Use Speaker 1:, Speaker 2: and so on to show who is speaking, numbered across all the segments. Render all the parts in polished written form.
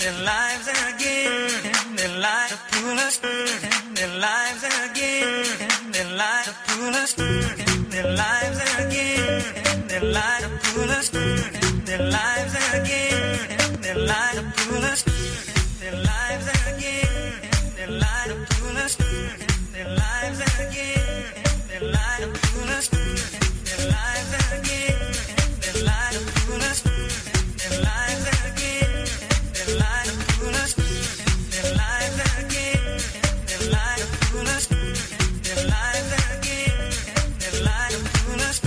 Speaker 1: their lives again, their lives to pull us, their lives again, their lives to pull us, their lives again, their lives to pull us, their lives again, their lives to pull us, their lives again, their lives to pull us, their lives again, their lives to pull us, their lives again, their lives to pull us, their lives again, their lives to pull us, their lives again, their lives to pull us, their lives again, their lives to pull us.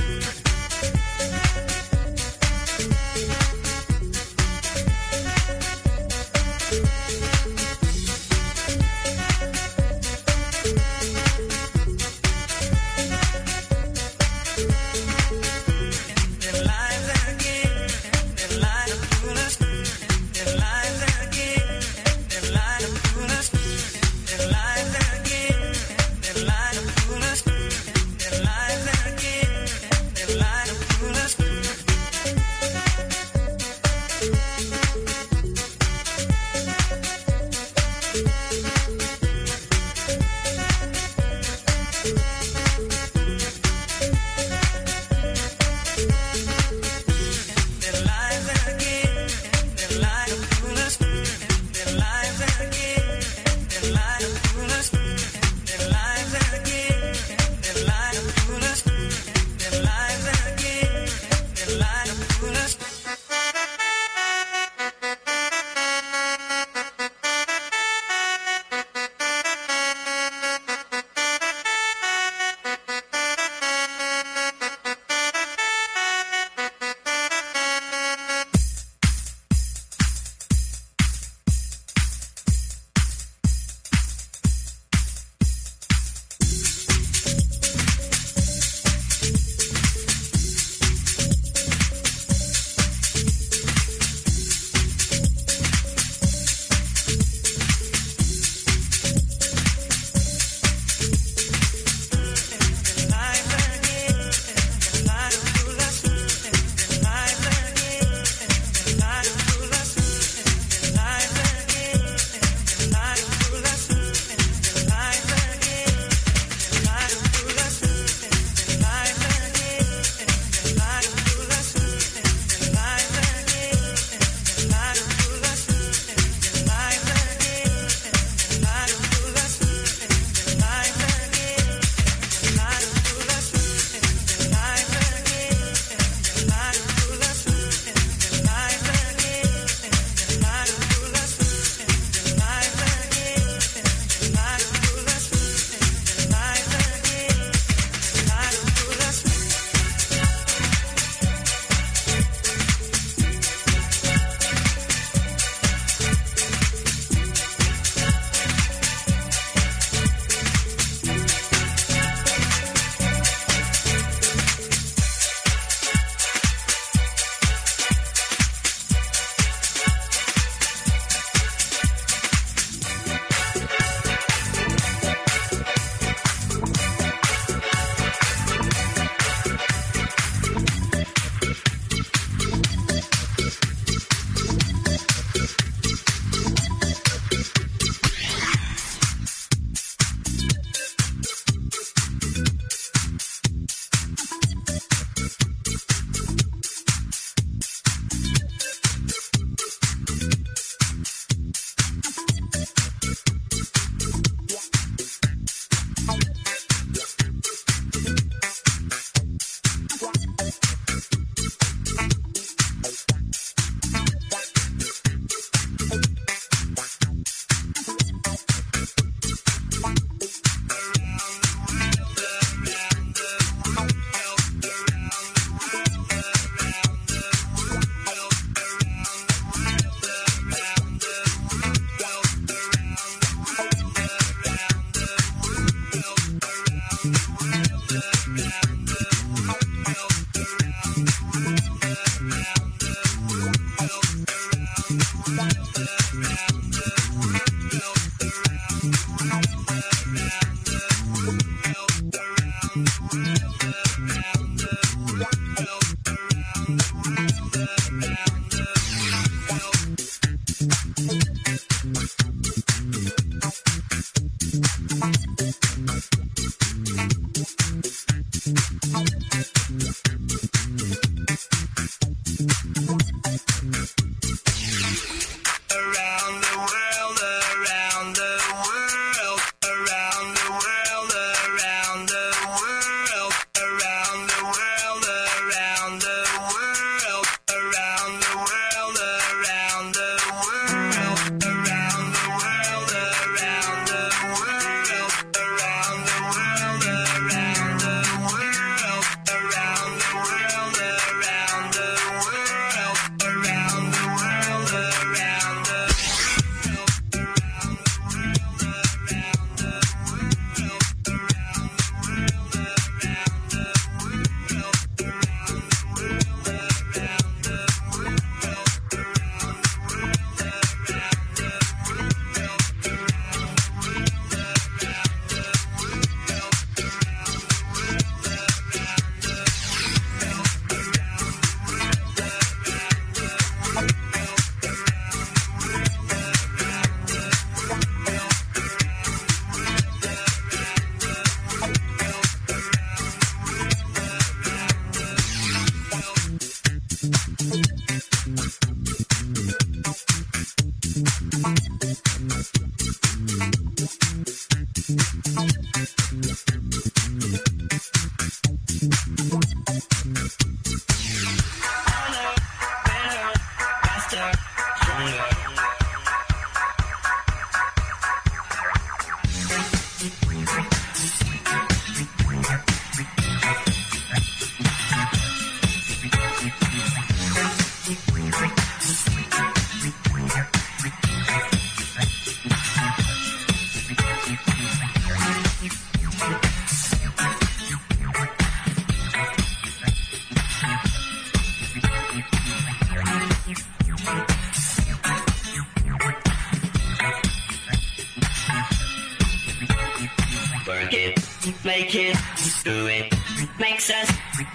Speaker 2: Make it, do it, makes us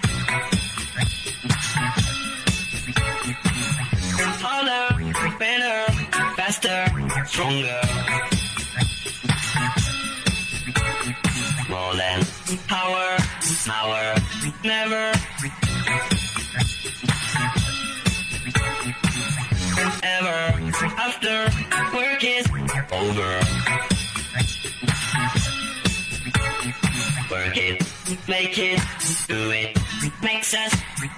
Speaker 2: harder, better, faster, stronger. More than power, never. Ever, after work is over. Work it, make it, do it, makes us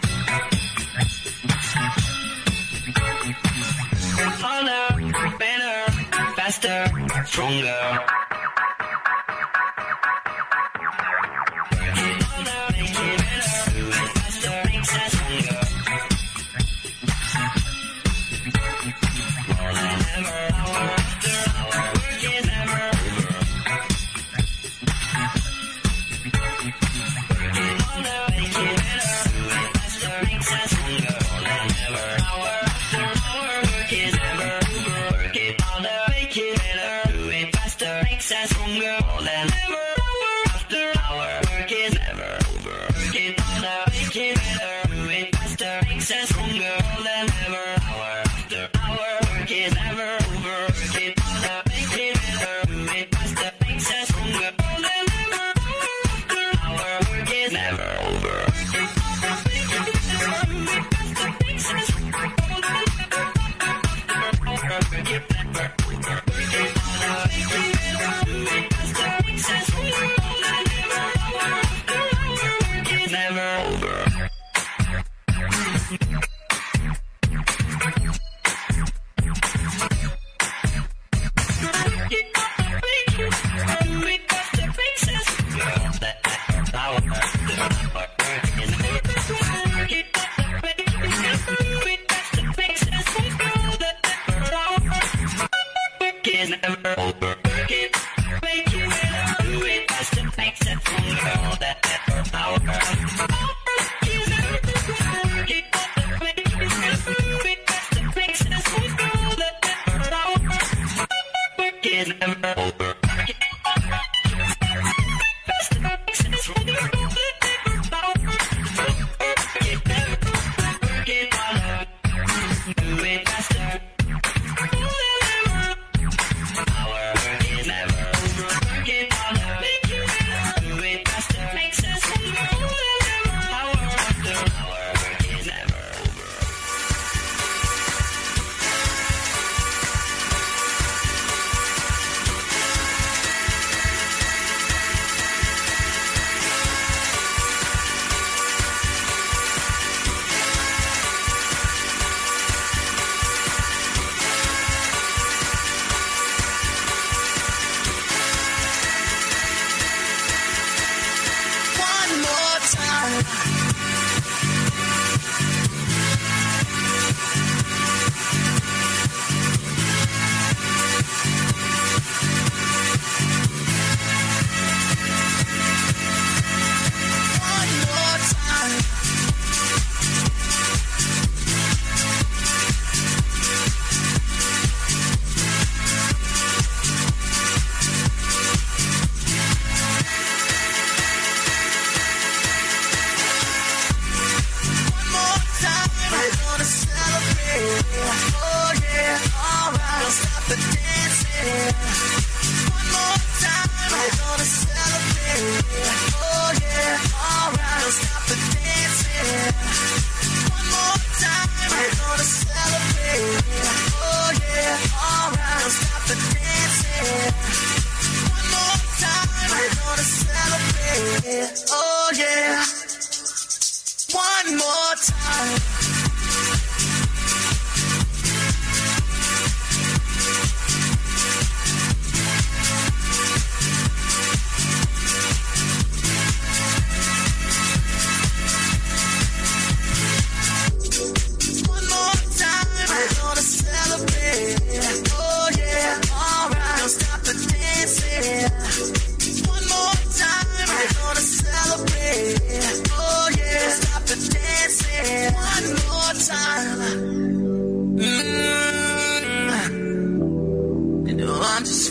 Speaker 2: harder, better, faster, stronger.
Speaker 1: Work it,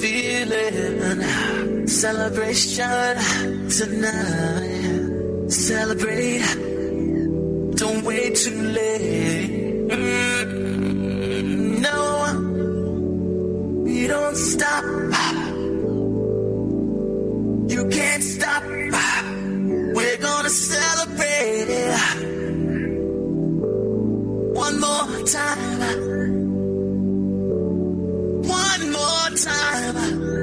Speaker 3: feeling. Celebration tonight. Celebrate. Don't wait too late. No, we don't stop. You can't stop. We're gonna celebrate. One more time. One more time.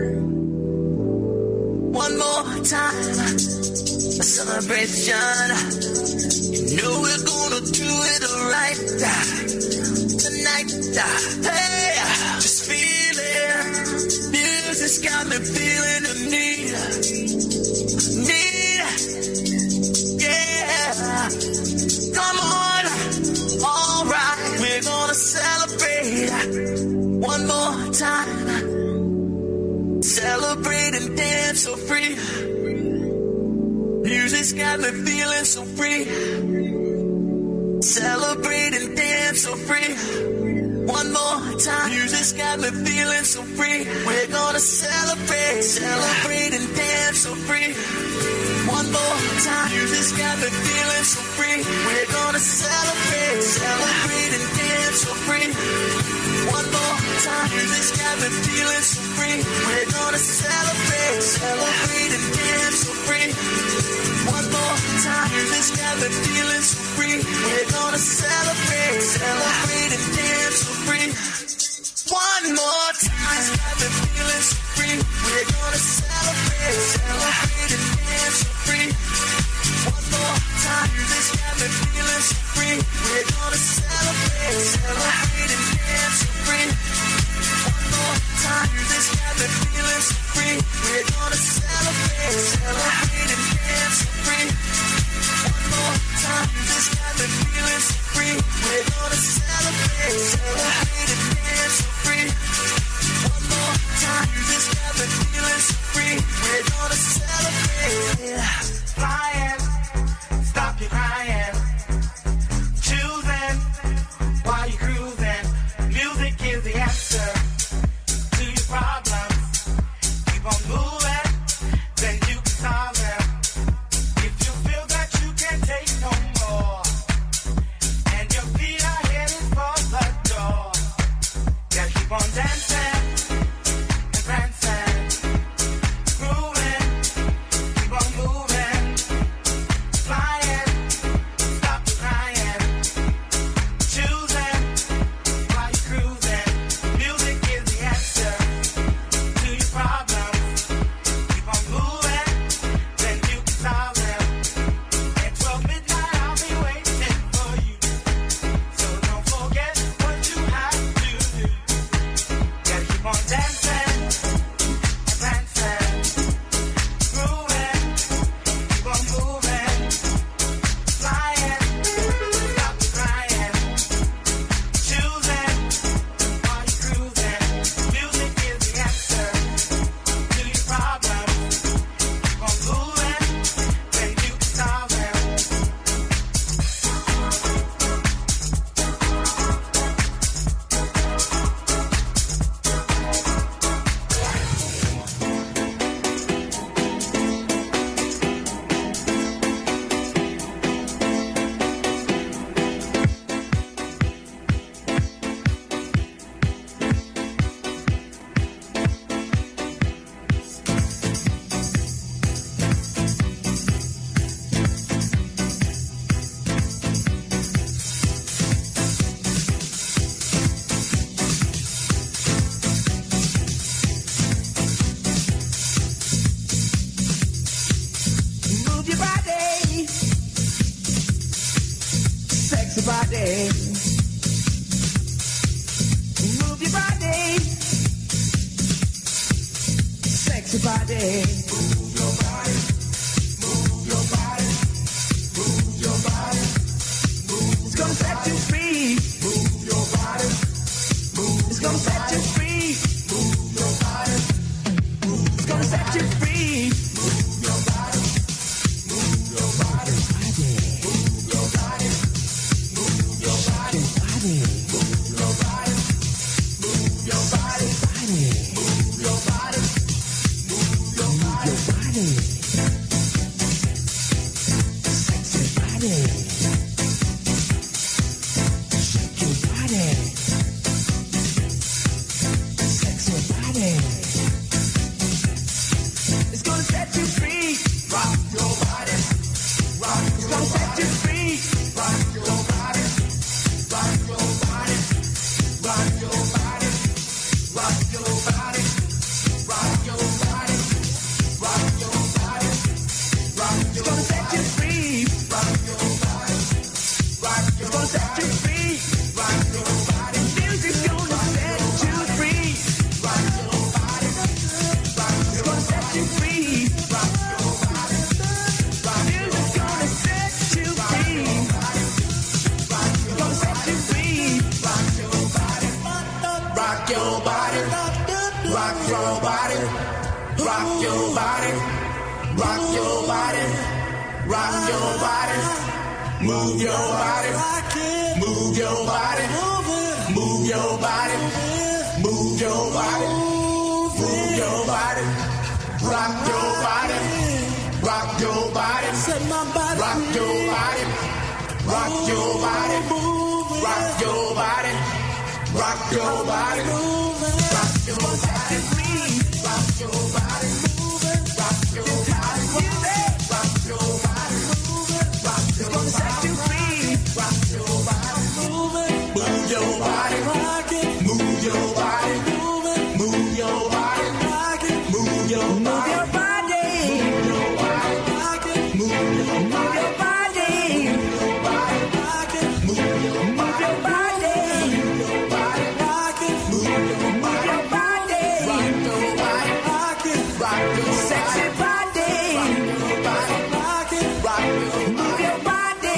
Speaker 3: One more time. A celebration. You know we're gonna do it right tonight. Hey, just feel it. Music's got me feeling the need. Yeah. Come on. All right. We're gonna celebrate one more time. Celebrate and dance so free. Music's got me feeling so free. Celebrate and dance so free. One more time. Music's got me feeling so free. We're gonna celebrate. Celebrate and dance so free. One more time. Music's got me feeling so free. We're gonna celebrate. Celebrate and dance so free. One more time. Music's got me feeling so free. We're gonna celebrate. Celebrate and dance so free. One more time. Music's got me feeling so free. We're gonna celebrate. Celebrate and dance so free. One more time. Music's got me feeling so free. We're gonna celebrate. Celebrate and dance so free. One more time. Music's got me feeling so free. We're gonna celebrate. Celebrate and dance so free. One more time. Music's got me feeling so free. We're gonna celebrate. Celebrate and dance so free. One more time. Music's got me feeling so free. We're gonna celebrate. Celebrate and dance so free. One more time. Music's got me feeling so free. We're gonna celebrate.
Speaker 4: Flying, stop your crying. Choosing while you're cruising. Music is the answer to your problems. Keep on moving, then you can solve them. If you feel that you can't take no more, and your feet are headed for the door, gotta keep on dancing and prancing, grooving, keep on moving, flying, stop the crying, choosing while you're cruising. Music is the answer to your problems. Keep on moving, then you can solve them. At 12 midnight, I'll be waiting for you. So don't forget what you have to do. Gotta keep on dancing and prancing, grooving, keep on moving, flying, stop the crying, choosing while you're cruising. Music is the answer to your problems. Keep on moving, then you can solve them.
Speaker 5: Move your body, sexy body. Move your body, sexy body. Move your body, move your body, move your body. It's gonna set you free. Move your body, move. It's gonna set you free. Move your body, move. It's gonna set you free. Move your body. Move your body, move your body, move your body, move your body, move your body, move your body. rock your body, rock your body, rock your body, rock your body, rock your body, move your body, move your body, move your body, move your body, move your body, rock your body, rock your body, rock your body, rock your body, rock your body, rock your body, rock your body, rock your body, rock your body, rock your body, rock your body, rock your body, rock your body, move your body, move your body, move your body, move your body, move your body, move your body, sexy body, move your body,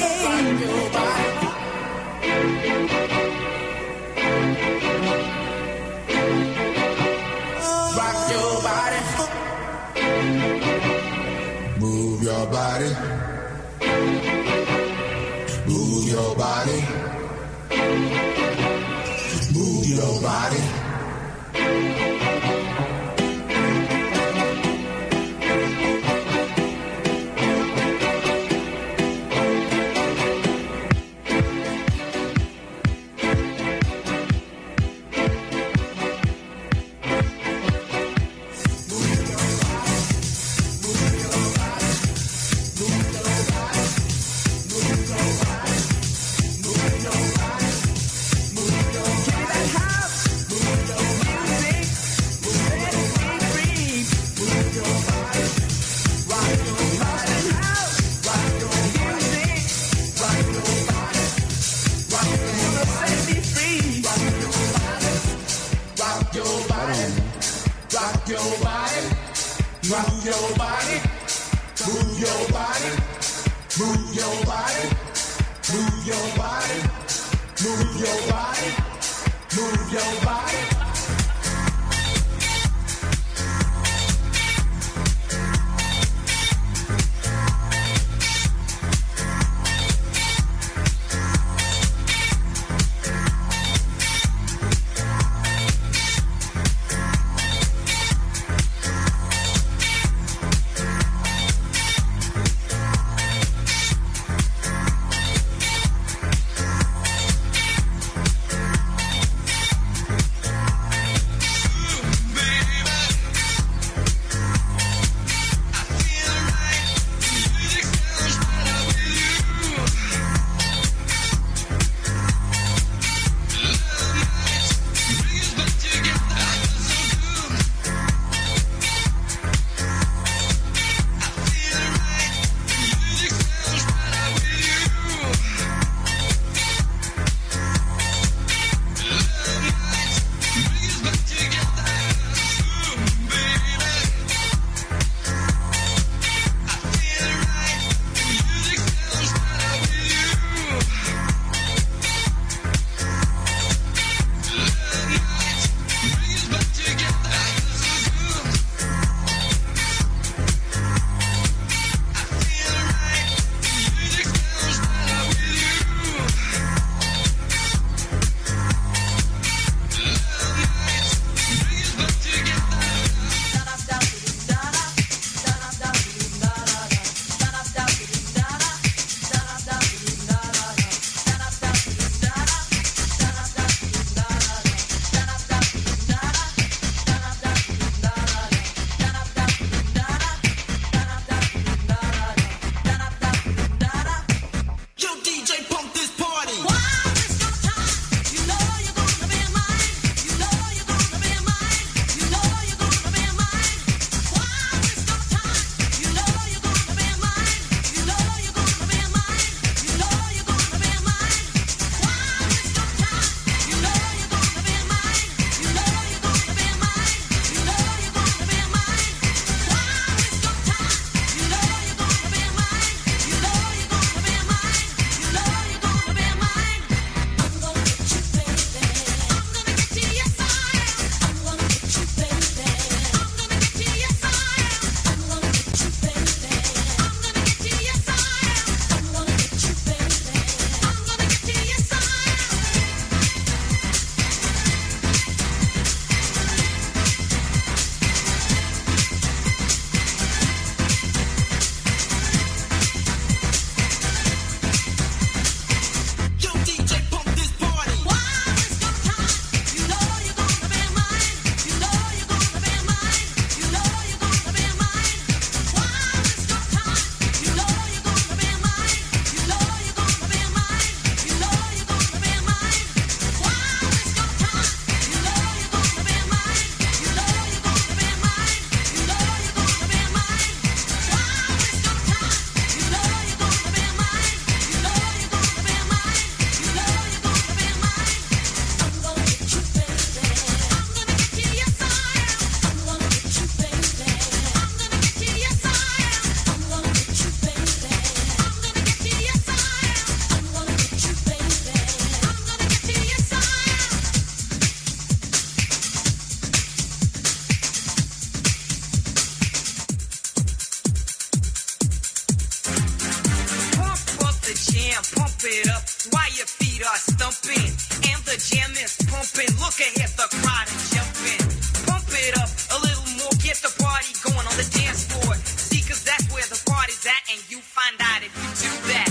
Speaker 5: rock your body, move your body, move your body, move your body.
Speaker 6: it up while your feet are stumping and the jam is pumping. Look ahead, the crowd is jumping. Pump it up a little more, get the party going on the dance floor. See, 'cause that's where the party's at, and you find out if you do that.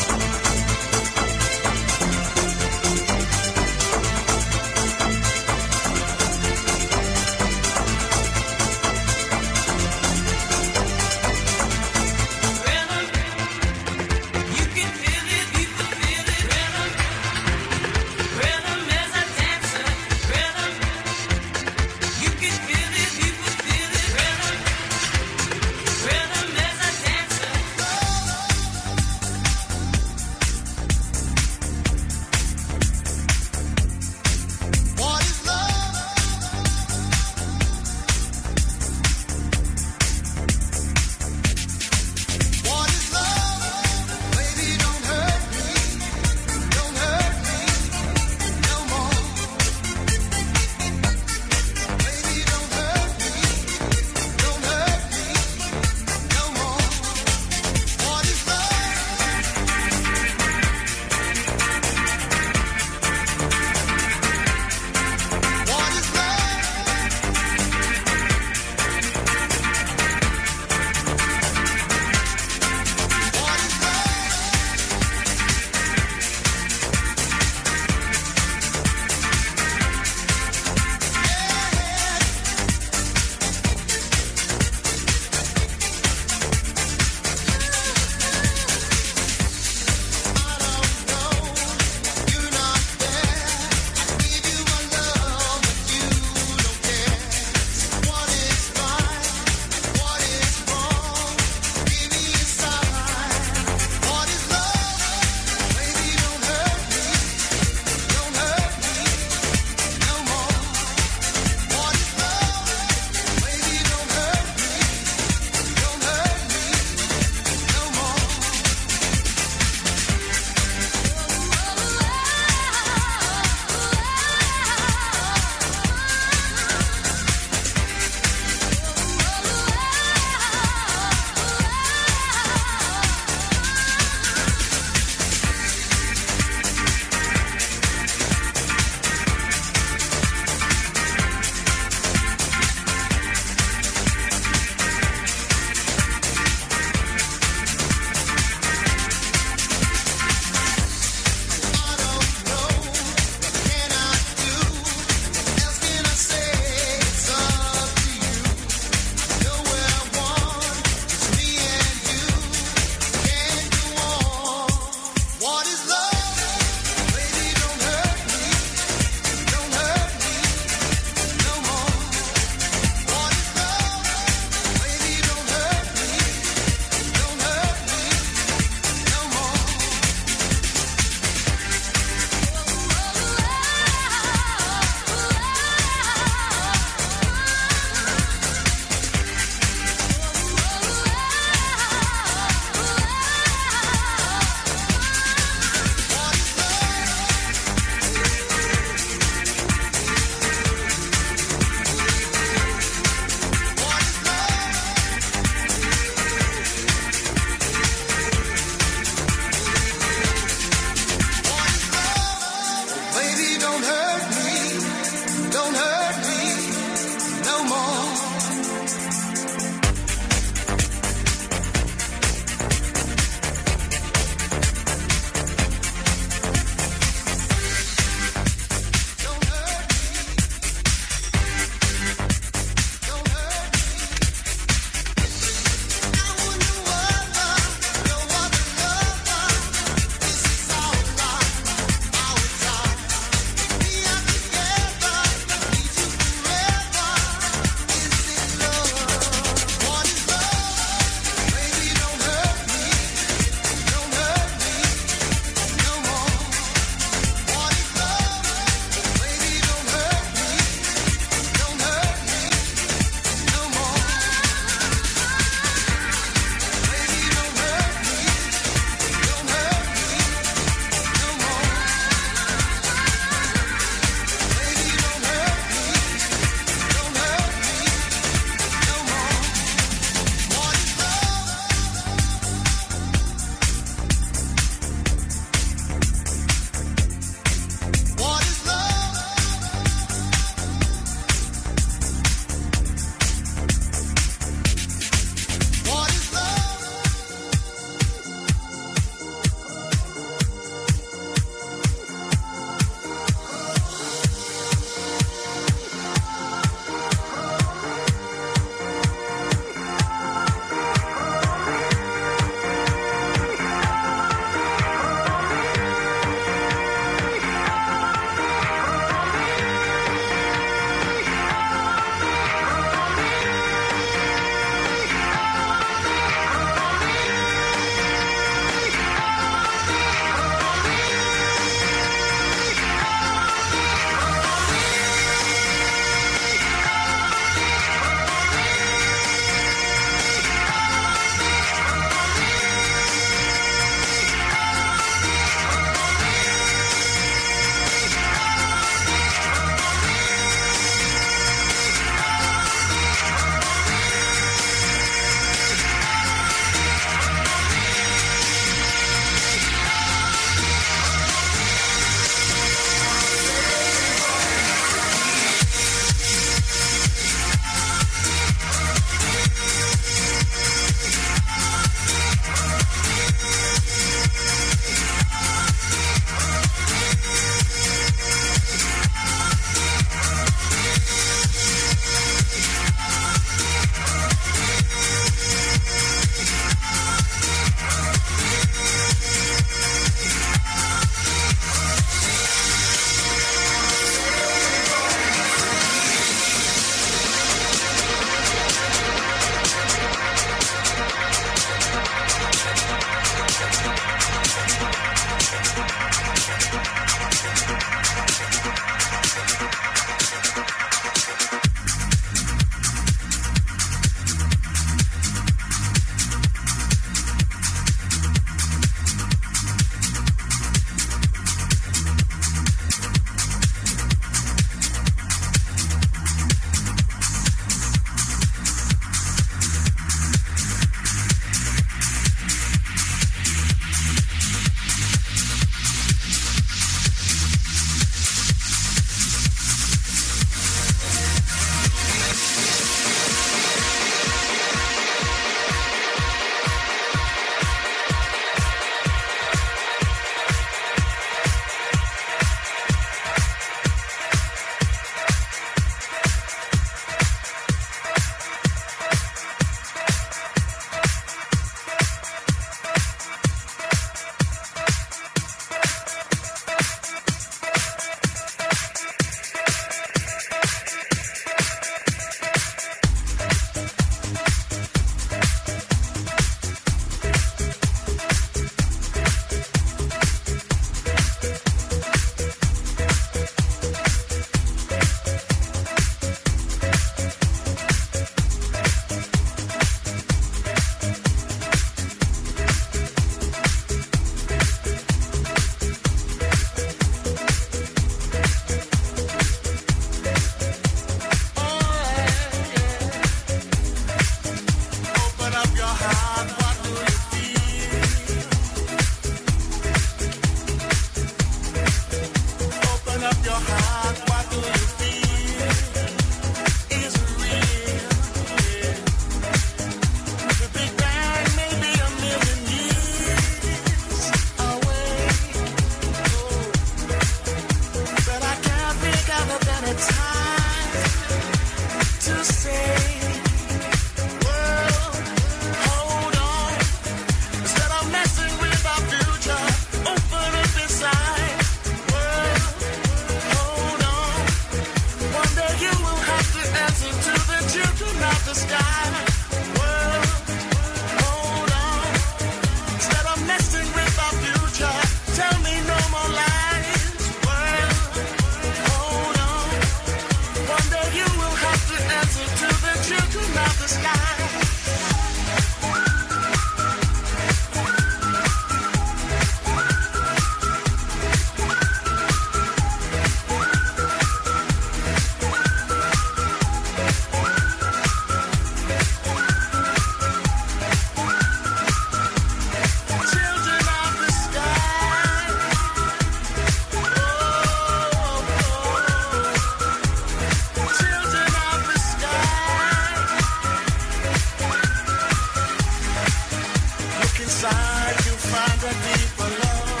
Speaker 3: inside you find a deeper love.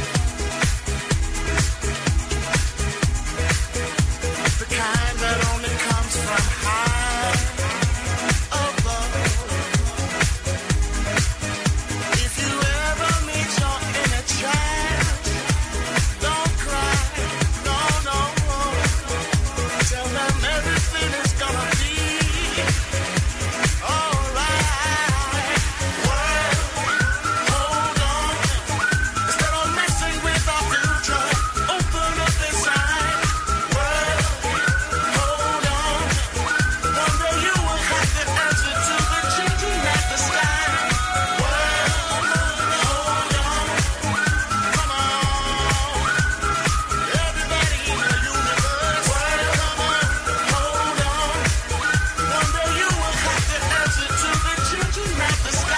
Speaker 3: The kind that only comes from high above. If you ever meet your inner child, don't cry, no, no. Tell them everything is gonna be alright. World, hold on. Instead of messing with our future, open up inside. World, hold on. One day you will have the answer to the changing at the sky. World, hold on. Come on. Everybody in the universe. World, come on. Hold on. One day you will have the answer to the changing at the sky.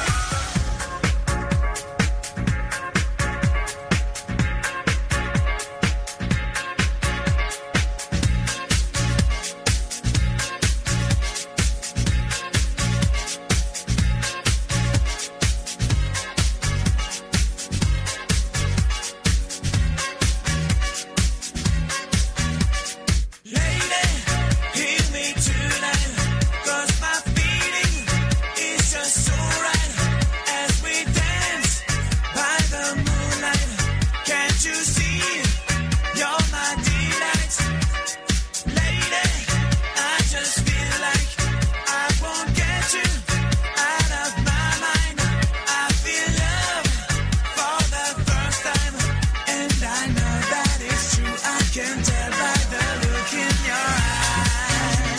Speaker 1: Lady, hear me tonight, 'cause my feeling is just so right as we dance by the moonlight. Can't you see you're my delight? Lady, I just feel like I won't get you out of my mind. I feel love for the first time, and I know that it's true. I can tell by the look in your eyes.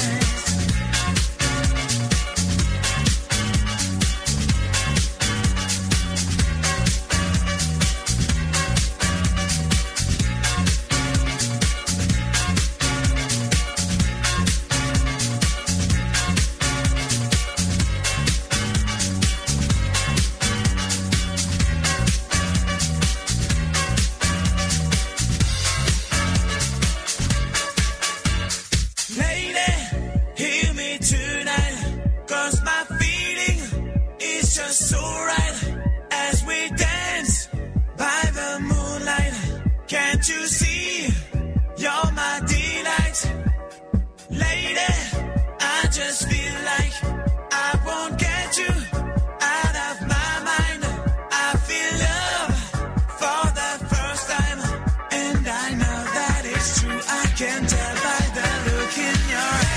Speaker 1: Lady, hear me tonight, 'cause my feeling is just so right as we dance by the moonlight. Can't you see you're my delight? Lady, I just feel like I won't get you out of my mind. I feel love for the first time, and I know that it's true. I can tell by the look in your eyes.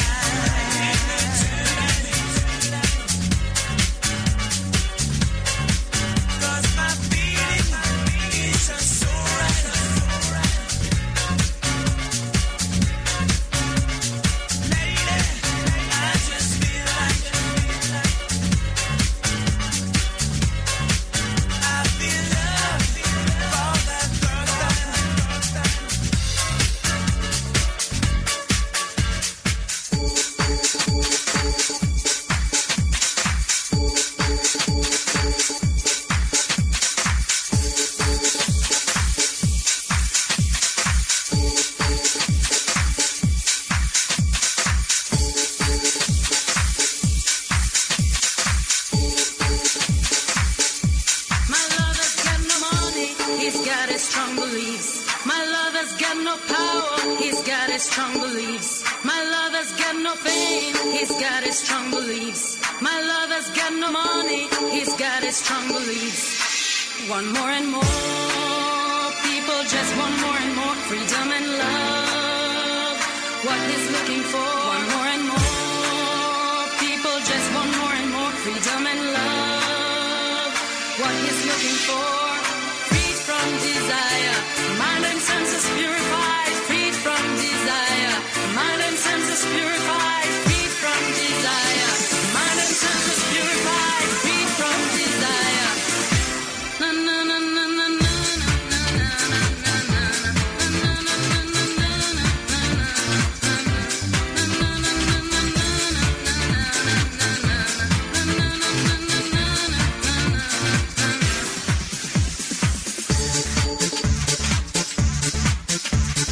Speaker 1: Cause my feeling is just so right. Lady, I just feel like I feel love for the first time.
Speaker 7: My lover's got no money, he's got his strong beliefs. My lover's got no power, he's got his strong beliefs. My lover's got no fame, he's got his strong beliefs. My lover's got no money, he's got his strong beliefs. Want more and more, people just want more and more freedom and love. What he's looking for, want more and more, people just want more and more freedom and love. What he's looking for, freed from desire, mind and senses purified, freed from desire, mind and senses purified, freed from desire, mind and senses purified, freed from desire. Na na na na na na na na na na na.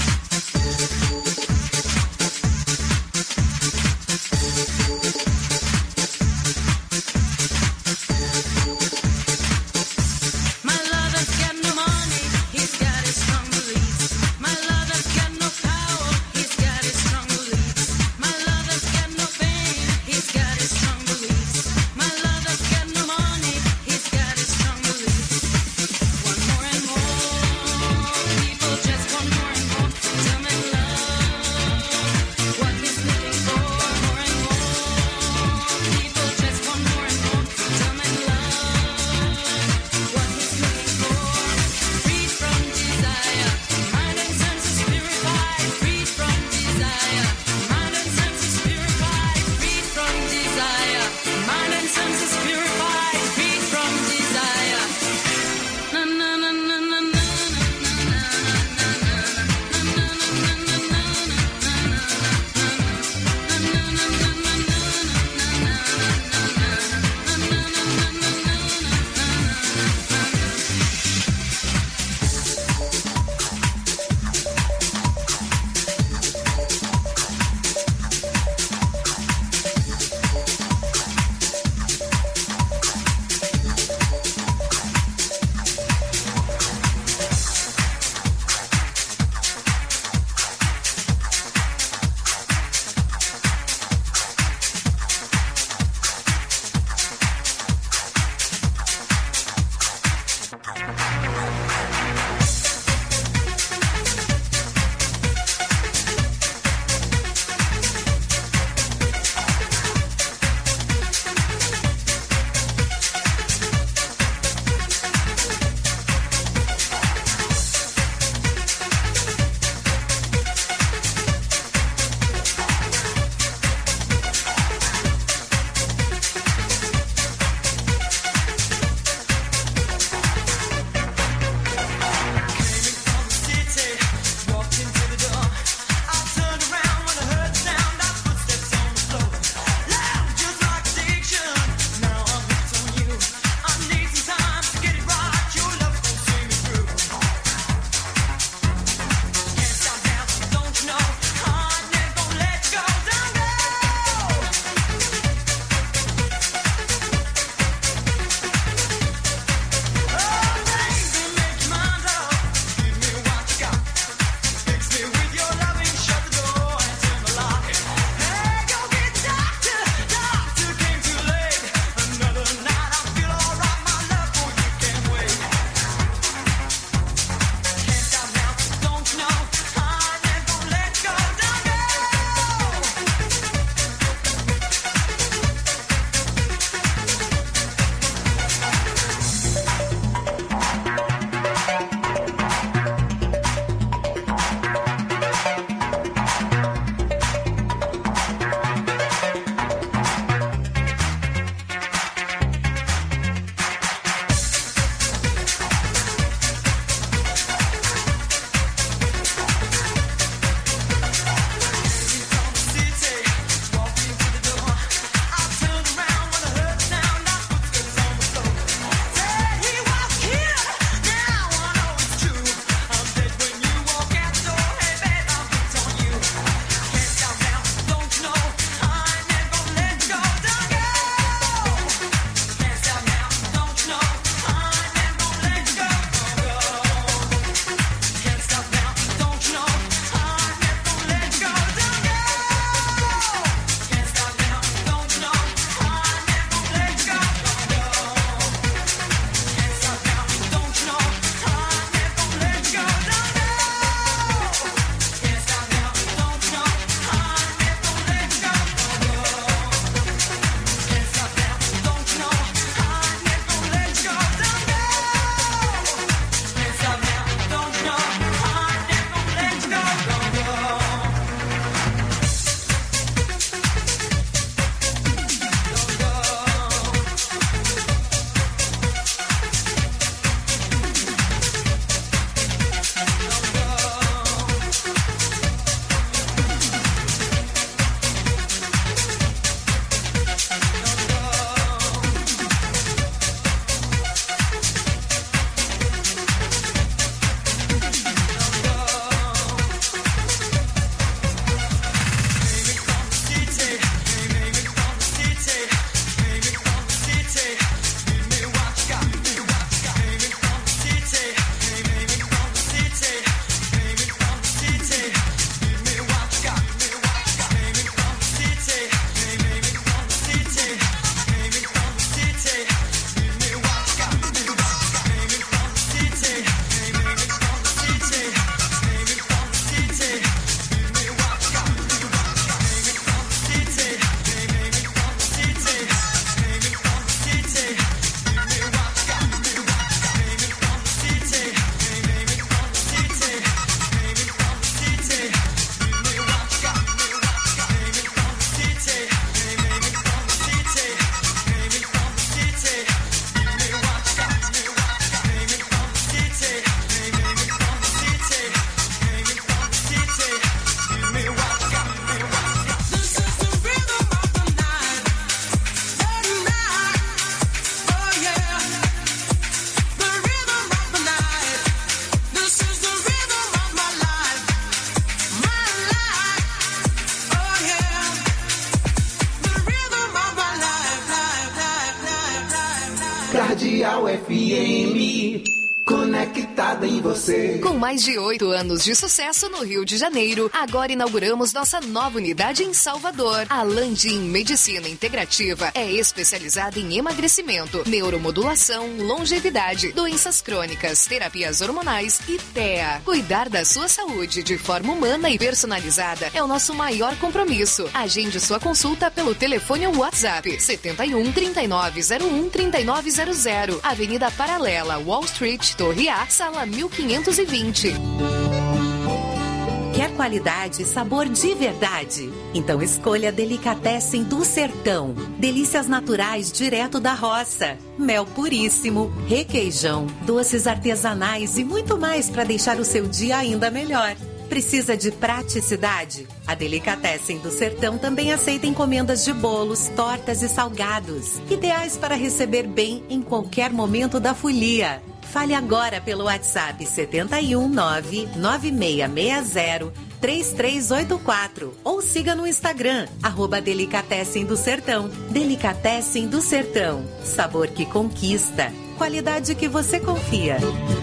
Speaker 5: Cardeal FM. Conectada em você.
Speaker 8: Com mais de 8 anos de sucesso no Rio de Janeiro, agora inauguramos nossa nova unidade em Salvador. A Landim Medicina Integrativa é especializada em emagrecimento, neuromodulação, longevidade, doenças crônicas, terapias hormonais e TEA. Cuidar da sua saúde de forma humana e personalizada é o nosso maior compromisso. Agende sua consulta pelo telefone ou WhatsApp 71 3901 3900, Avenida Paralela, Wall Street, Torre A, sala 1520.
Speaker 9: Quer qualidade e sabor de verdade? Então escolha Delicatessen do Sertão. Delícias naturais direto da roça. Mel puríssimo, requeijão, doces artesanais e muito mais para deixar o seu dia ainda melhor. Precisa de praticidade? A Delicatessen do Sertão também aceita encomendas de bolos, tortas e salgados. Ideais para receber bem em qualquer momento da folia. Fale agora pelo WhatsApp 71996603384 ou siga no Instagram, @Delicatessen do Sertão. Delicatessen do Sertão. Sabor que conquista. Qualidade que você confia.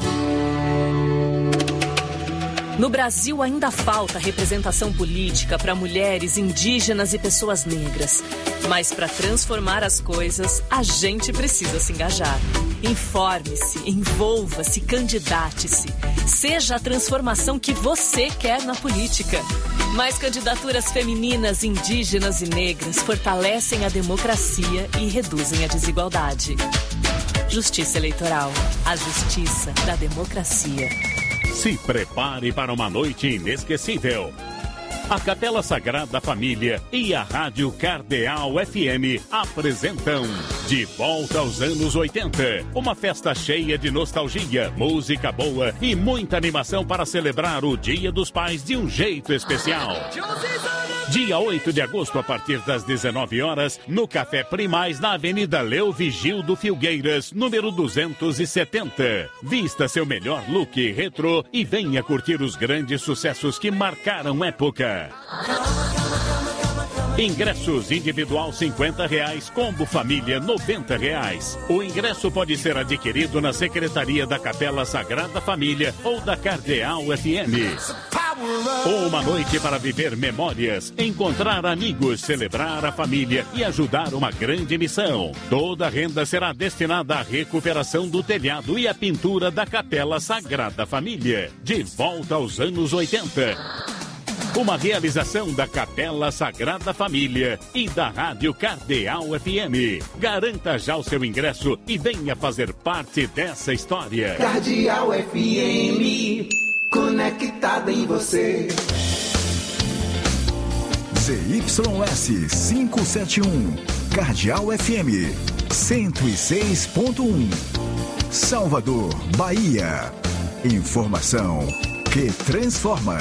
Speaker 10: No Brasil ainda falta representação política para mulheres, indígenas e pessoas negras. Mas para transformar as coisas, a gente precisa se engajar. Informe-se, envolva-se, candidate-se. Seja a transformação que você quer na política. Mais candidaturas femininas, indígenas e negras fortalecem a democracia e reduzem a desigualdade. Justiça Eleitoral. A justiça da democracia.
Speaker 11: Se prepare para uma noite inesquecível. A Capela Sagrada Família e a Rádio Cardeal FM apresentam De Volta aos Anos 80. Uma festa cheia de nostalgia, música boa e muita animação para celebrar o Dia dos Pais de um jeito especial. Dia 8 de agosto, a partir das 19 horas, no Café Primaz, na Avenida Leo Vigildo Filgueiras, número 270. Vista seu melhor look retrô e venha curtir os grandes sucessos que marcaram época. Ingressos individual R$50, combo família R$90. O ingresso pode ser adquirido na Secretaria da Capela Sagrada Família ou da Cardeal FM. Uma noite para viver memórias, encontrar amigos, celebrar a família e ajudar uma grande missão. Toda a renda será destinada à recuperação do telhado e à pintura da Capela Sagrada Família. De volta aos anos 80. Uma realização da Capela Sagrada Família e da Rádio Cardeal FM. Garanta já o seu ingresso e venha fazer parte dessa história.
Speaker 5: Cardeal FM, conectada em você.
Speaker 12: ZYS 571, Cardeal FM 106.1, Salvador, Bahia. Informação que transforma.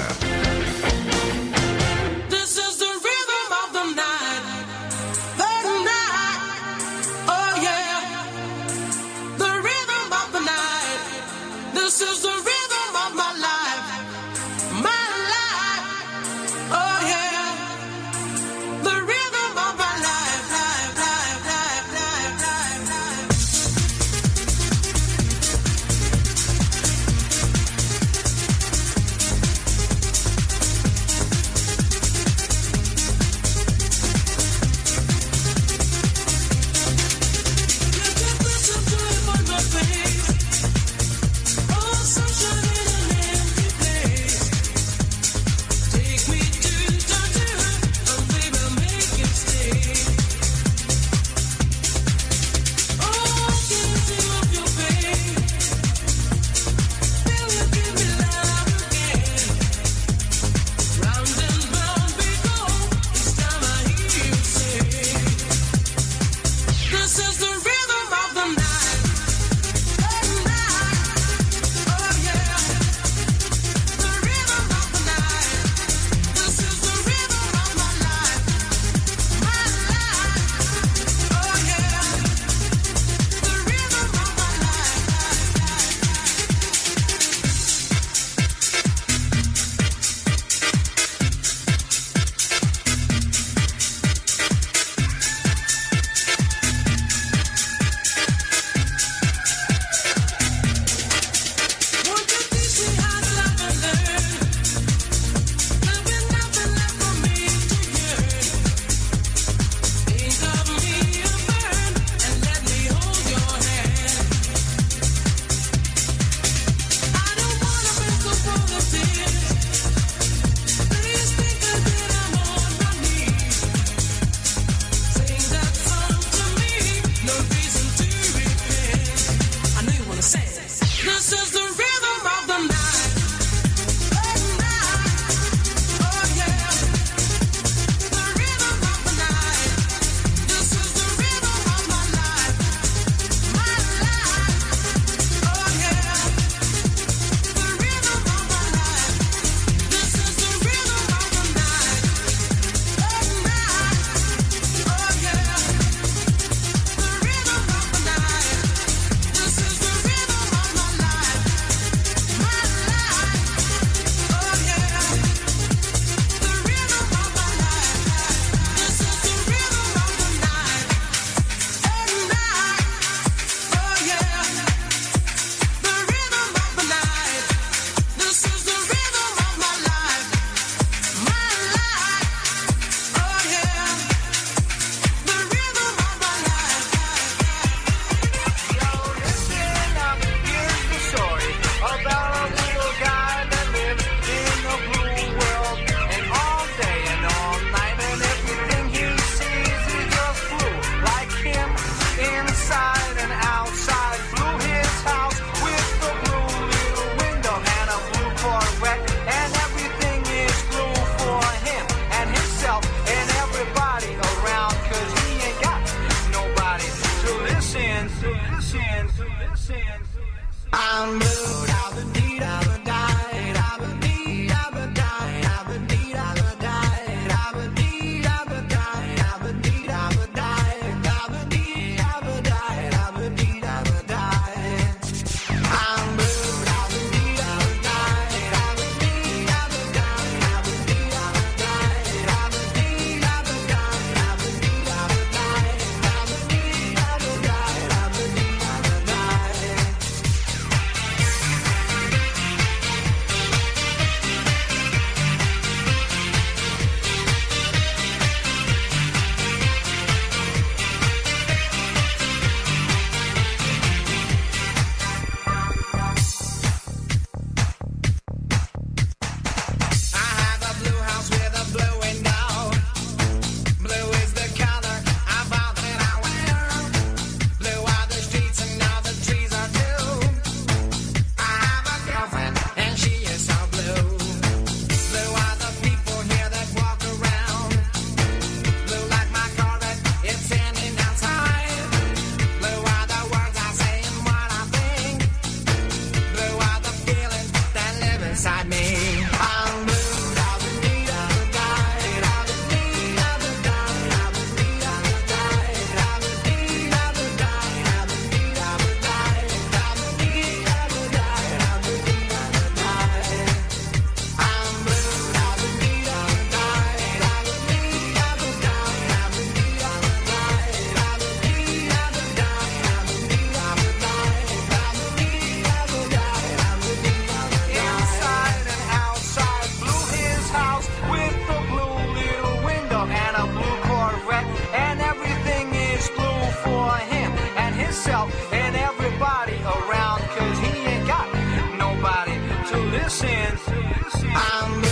Speaker 4: I'm blue. And everybody around, 'cause he ain't got nobody to listen. I'm